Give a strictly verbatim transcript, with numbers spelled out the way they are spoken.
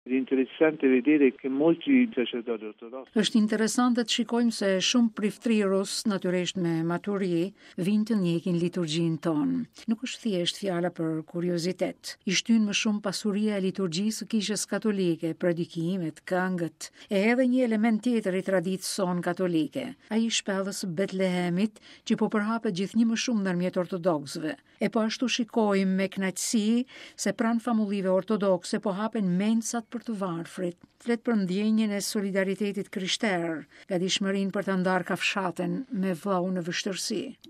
È interessante vedere che molti sacerdoti ortodossi. Është interesante të shikojmë se shumë priftrirus, natyrisht me maturi, vinë të njekin liturgjinë tonë. Nuk është thjesht fjala për kuriozitet. I shtyn më shumë pasuria e liturgjisë së kishës katolike, predikimet, këngët, e edhe një element tjetër i traditës sonë katolike, ai i shpellës së Betlehemit, që po përhapet gjithnjë më shumë ndërmjet ortodoksëve. E po ashtu shikojmë me kënaqësi se pranë famullive ortodokse po hapen mensat për të varfrit. Flet për ndjenjën e solidaritetit krishterë, gatishmërinë për të ndarë kafshaten me vllau në vështirësi.